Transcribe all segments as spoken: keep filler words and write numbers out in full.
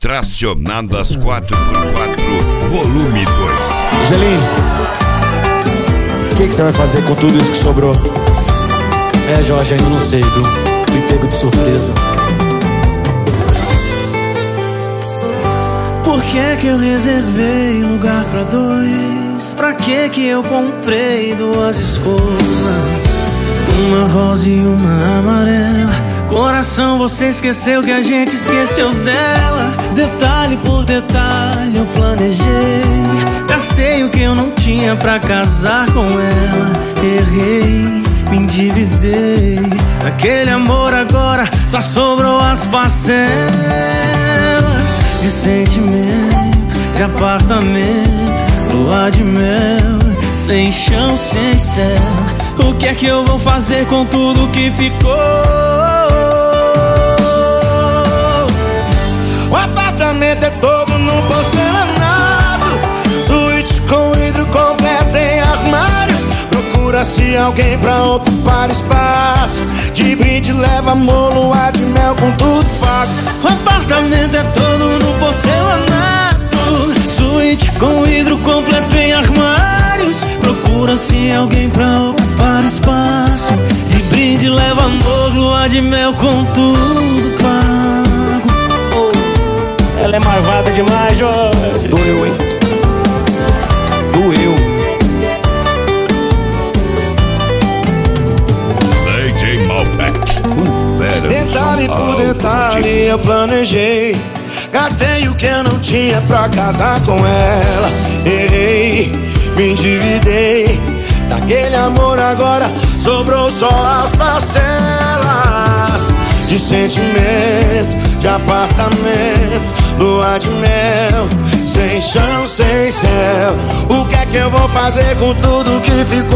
Tracionando as quatro por quatro, volume dois. Gelinho, o que, que você vai fazer com tudo isso que sobrou? É, Jorge, ainda não sei, viu? Fui pego de surpresa. Por que que eu reservei lugar pra dois? Pra que que eu comprei duas escovas? Uma rosa e uma amarela. Coração, você esqueceu que a gente esqueceu dela. Detalhe por detalhe eu planejei. Gastei o que eu não tinha pra casar com ela. Errei, me endividei. Aquele amor agora só sobrou as parcelas de sentimento, de apartamento, lua de mel, sem chão, sem céu. O que é que eu vou fazer com tudo que ficou? O apartamento é todo no porcelanato, suíte com vidro completo em armários. Procura-se alguém pra ocupar espaço. De brinde leva amor, lua de mel com tudo pago. O apartamento é todo no porcelanato, suíte com vidro completo em armários. Procura-se alguém pra ocupar espaço. De brinde leva amor, lua de mel com tudo pago. Ela é marvada demais, Jorge. Doeu, hein? Doeu. D J Malbec, o fera do Detalhe som por detalhe eu planejei. Gastei o que eu não tinha pra casar com ela. Errei, me endividei. Daquele amor agora sobrou só as parcelas de sentimento, de apartamento, lua de mel, sem chão, sem céu. O que é que eu vou fazer com tudo que ficou?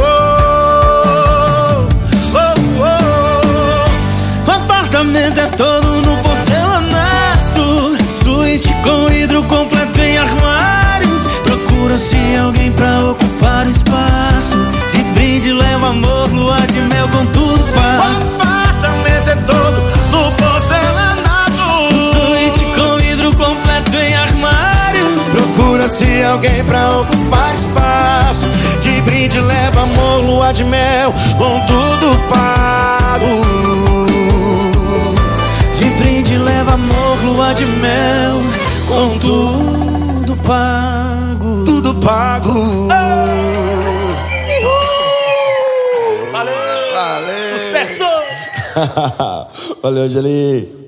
Oh, oh. O apartamento é todo no porcelanato, suíte com vidro completo em armários. Procura-se alguém pra ocupar o espaço. De brinde leva amor, lua de mel com tudo pago. O apartamento é todo no porcelanato, suíte com vidro completo em armários. procura-se alguém pra ocupar espaço. De brinde leva amor, lua de mel com tudo pago. De brinde leva amor, lua de mel com tudo pago. Tudo pago. Valeu! Valeu. Sucesso! Valeu, Gelinho.